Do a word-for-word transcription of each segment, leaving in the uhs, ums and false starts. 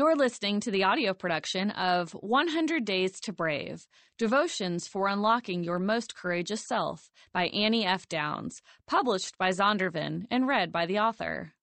You're listening to the audio production of one hundred Days to Brave, Devotions for Unlocking Your Most Courageous Self by Annie F. Downs, published by Zondervan and read by the author.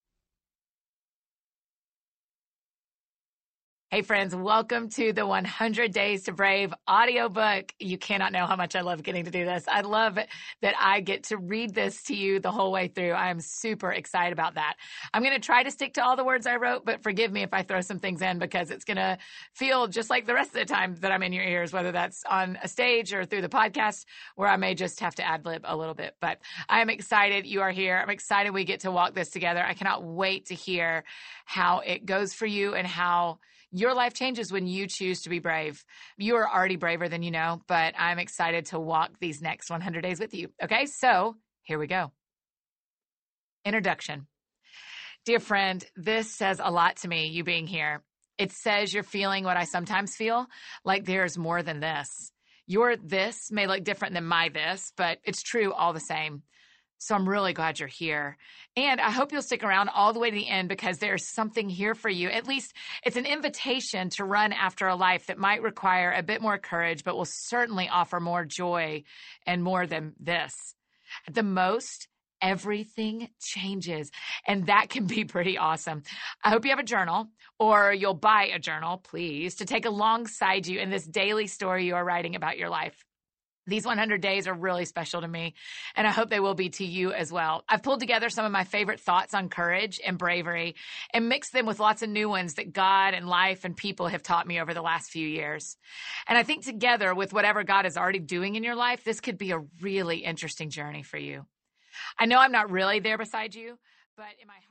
Hey friends, welcome to the one hundred Days to Brave audiobook. You cannot know how much I love getting to do this. I love that I get to read this to you the whole way through. I am super excited about that. I'm going to try to stick to all the words I wrote, but forgive me if I throw some things in because it's going to feel just like the rest of the time that I'm in your ears, whether that's on a stage or through the podcast where I may just have to ad-lib a little bit. But I am excited you are here. I'm excited we get to walk this together. I cannot wait to hear how it goes for you and how your life changes when you choose to be brave. You are already braver than you know, but I'm excited to walk these next one hundred days with you. Okay, so here we go. Introduction. Dear friend, this says a lot to me, you being here. It says you're feeling what I sometimes feel, like there's more than this. Your this may look different than my this, but it's true all the same. So I'm really glad you're here. And I hope you'll stick around all the way to the end because there's something here for you. At least it's an invitation to run after a life that might require a bit more courage, but will certainly offer more joy and more than this. At the most, everything changes, and that can be pretty awesome. I hope you have a journal or you'll buy a journal, please, to take alongside you in this daily story you are writing about your life. These one hundred days are really special to me, and I hope they will be to you as well. I've pulled together some of my favorite thoughts on courage and bravery and mixed them with lots of new ones that God and life and people have taught me over the last few years. And I think together with whatever God is already doing in your life, this could be a really interesting journey for you. I know I'm not really there beside you, but in my